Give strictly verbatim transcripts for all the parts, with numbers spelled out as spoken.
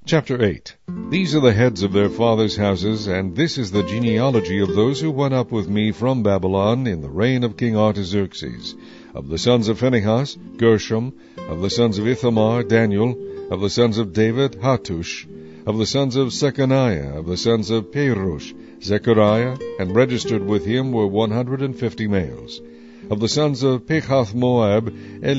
Chapter eight. These are the heads of their fathers' houses, and this is the genealogy of those who went up with me from Babylon in the reign of King Artaxerxes. Of the sons of Phinehas, Gershom. Of the sons of Ithamar, Daniel. Of the sons of David, Hattush. Of the sons of Shechaniah. Of the sons of Perush, Zechariah, and registered with him were one hundred and fifty males. Of the sons of Pechath-Moab,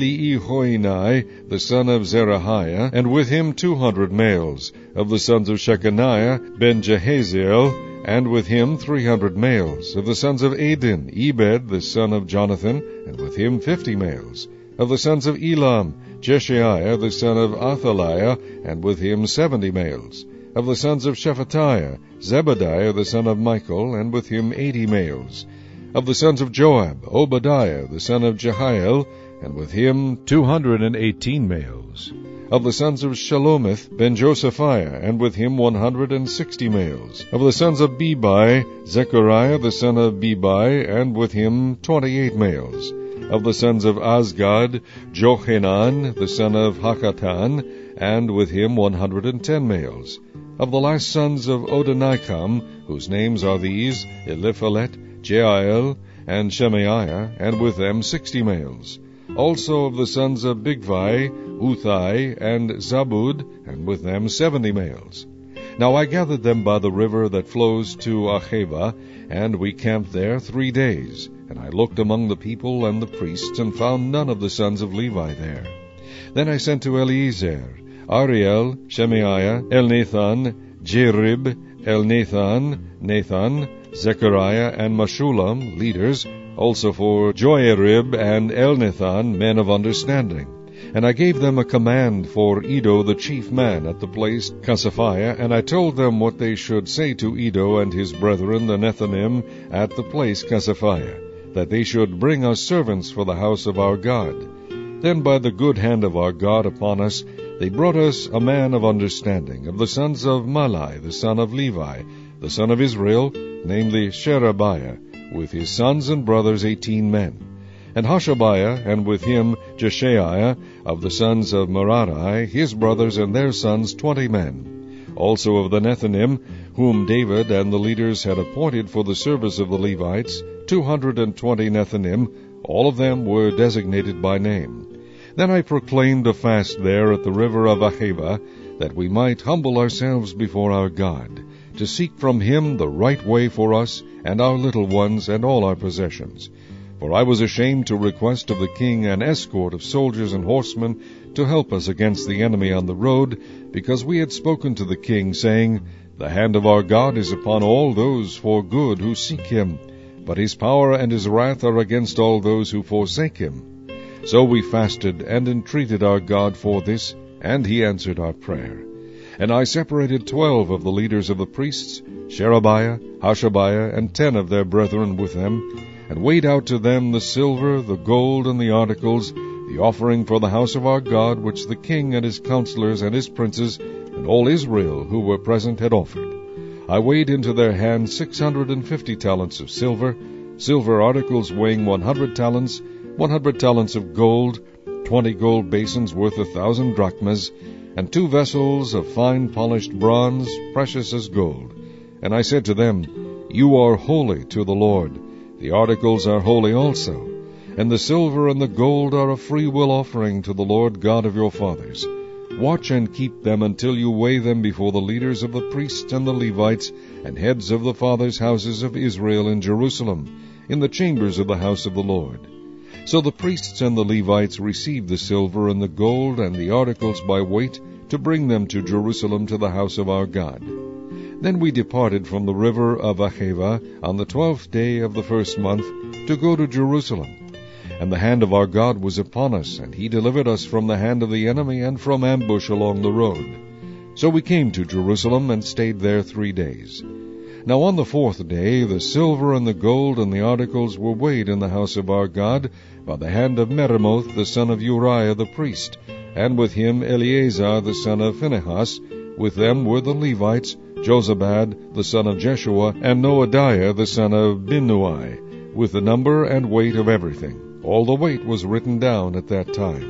Eliehoenai, the son of Zerahiah, and with him two hundred males. Of the sons of Shechaniah, Ben-Jehaziel, and with him three hundred males. Of the sons of Adin, Ebed, the son of Jonathan, and with him fifty males. Of the sons of Elam, Jeshaiah, the son of Athaliah, and with him seventy males. Of the sons of Shephatiah, Zebadiah, the son of Michael, and with him eighty males. Of the sons of Joab, Obadiah, the son of Jehiel, and with him two hundred and eighteen males. Of the sons of Shelomith, Ben-Josephiah, and with him one hundred and sixty males. Of the sons of Bebai, Zechariah, the son of Bebai, and with him twenty-eight males. Of the sons of Azgad, Johanan, the son of Hakatan, and with him one hundred and ten males. Of the last sons of Odonikam, whose names are these, Eliphalet, Jeiel, and Shemaiah, and with them sixty males. Also of the sons of Bigvai, Uthai, and Zabud, and with them seventy males. Now I gathered them by the river that flows to Acheva, and we camped there three days. And I looked among the people and the priests, and found none of the sons of Levi there. Then I sent to Eliezer, Ariel, Shemaiah, Elnathan, Jerib, Elnathan, Nathan, Zechariah, and Meshullam, leaders, also for Joiarib and Elnathan, men of understanding. And I gave them a command for Iddo the chief man at the place Casaphiah, and I told them what they should say to Iddo and his brethren the Nethinim at the place Casaphiah, that they should bring us servants for the house of our God. Then by the good hand of our God upon us, they brought us a man of understanding, of the sons of Malai, the son of Levi, the son of Israel, namely Sherebiah, with his sons and brothers eighteen men. And Hashabiah, and with him Jeshaiah, of the sons of Merari, his brothers and their sons twenty men. Also of the Nethinim, whom David and the leaders had appointed for the service of the Levites, two hundred and twenty Nethinim, all of them were designated by name. Then I proclaimed a fast there at the river of Acheva, that we might humble ourselves before our God, to seek from him the right way for us, and our little ones, and all our possessions. For I was ashamed to request of the king an escort of soldiers and horsemen to help us against the enemy on the road, because we had spoken to the king, saying, The hand of our God is upon all those for good who seek him, but his power and his wrath are against all those who forsake him. So we fasted and entreated our God for this, and he answered our prayer. And I separated twelve of the leaders of the priests, Sherebiah, Hashabiah, and ten of their brethren with them, and weighed out to them the silver, the gold, and the articles, the offering for the house of our God, which the king and his counselors and his princes, and all Israel who were present had offered. I weighed into their hands six hundred and fifty talents of silver, silver articles weighing one hundred talents, one hundred talents of gold, twenty gold basins worth a thousand drachmas, and two vessels of fine polished bronze, precious as gold. And I said to them, You are holy to the Lord. The articles are holy also, and the silver and the gold are a free will offering to the Lord God of your fathers. Watch and keep them until you weigh them before the leaders of the priests and the Levites, and heads of the fathers' houses of Israel in Jerusalem, in the chambers of the house of the Lord. So the priests and the Levites received the silver and the gold and the articles by weight, to bring them to Jerusalem to the house of our God. Then we departed from the river of Acheva on the twelfth day of the first month, to go to Jerusalem. And the hand of our God was upon us, and he delivered us from the hand of the enemy and from ambush along the road. So we came to Jerusalem, and stayed there three days. Now on the fourth day the silver and the gold and the articles were weighed in the house of our God by the hand of Meremoth the son of Uriah the priest, and with him Eleazar the son of Phinehas. With them were the Levites, Jozabad the son of Jeshua, and Noadiah the son of Binnui, with the number and weight of everything. All the weight was written down at that time.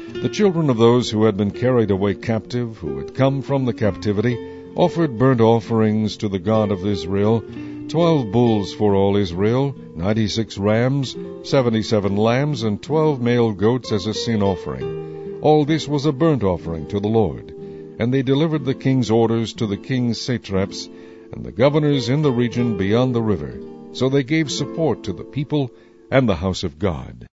The children of those who had been carried away captive, who had come from the captivity, offered burnt offerings to the God of Israel, twelve bulls for all Israel, ninety-six rams, seventy-seven lambs, and twelve male goats as a sin offering. All this was a burnt offering to the Lord. And they delivered the king's orders to the king's satraps and the governors in the region beyond the river. So they gave support to the people and the house of God.